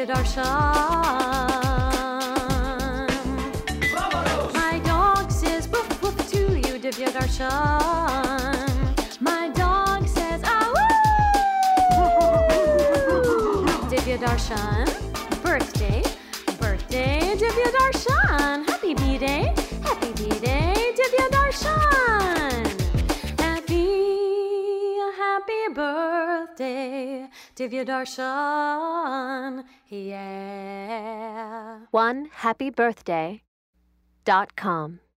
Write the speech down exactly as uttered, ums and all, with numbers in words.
Darshan. My dog says woof woof to you, Divya Darshan. My dog says ah woo. Divya Darshan, birthday, birthday, Divya Darshan. Happy B-Day, happy B-Day, Divya Darshan. Happy, happy birthday, Divya Darshan. Yeah. one happy birthday dot com